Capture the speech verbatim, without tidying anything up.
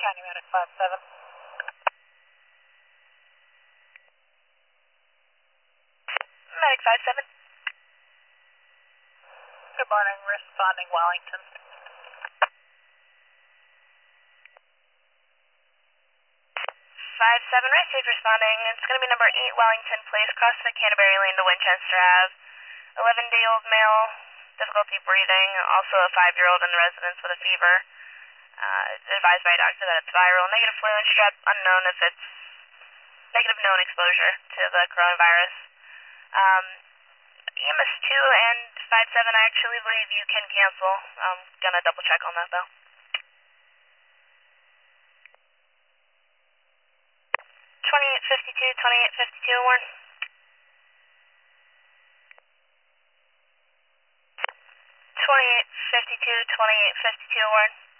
County Medic five seven. Medic five seven. Good morning, responding Wellington. five seven, right, safe responding. It's going to be number eight Wellington Place, cross the Canterbury Lane to Winchester Ave. eleven day old male, difficulty breathing, also a five year old in the residence with a fever. Uh, advised by a doctor that it's viral. Negative flu and strep, unknown if it's negative known exposure to the coronavirus. Um, E M S two and five seven, I actually believe you can cancel. I'm going to double check on that though. twenty-eight fifty-two, twenty-eight fifty-two, Warren. twenty-eight fifty-two, twenty-eight fifty-two, Warren.